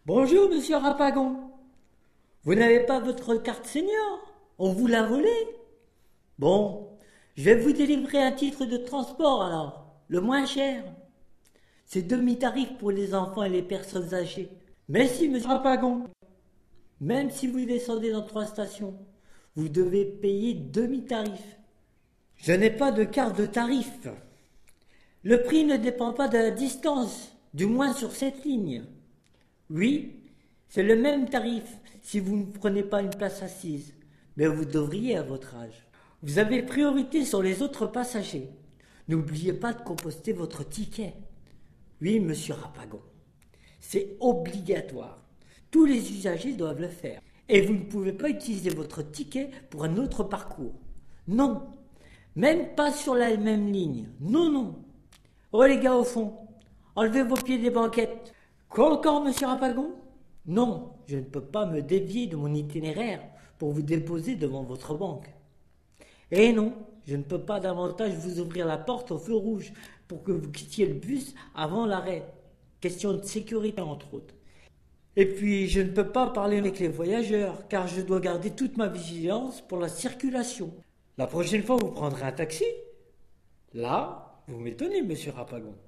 Bonjour, monsieur Rapagon. Vous n'avez pas votre carte senior? On vous l'a volée? Bon, je vais vous délivrer un titre de transport alors, le moins cher. C'est demi-tarif pour les enfants et les personnes âgées. Merci, monsieur Rapagon. Même si vous descendez dans 3 stations, vous devez payer demi-tarif. Je n'ai pas de carte de tarif. Le prix ne dépend pas de la distance, du moins sur cette ligne. Oui, c'est le même tarif si vous ne prenez pas une place assise, mais vous devriez à votre âge. Vous avez priorité sur les autres passagers. N'oubliez pas de composter votre ticket. Oui, monsieur Rapagon, c'est obligatoire. Tous les usagers doivent le faire. Et vous ne pouvez pas utiliser votre ticket pour un autre parcours. Non, même pas sur la même ligne. Non, non. Oh les gars au fond, enlevez vos pieds des banquettes. Quoi encore, monsieur Rapagon? Non, je ne peux pas me dévier de mon itinéraire pour vous déposer devant votre banque. Et non, je ne peux pas davantage vous ouvrir la porte au feu rouge pour que vous quittiez le bus avant l'arrêt. Question de sécurité, entre autres. Et puis, je ne peux pas parler avec les voyageurs, car je dois garder toute ma vigilance pour la circulation. La prochaine fois, vous prendrez un taxi? Là, vous m'étonnez, monsieur Rapagon.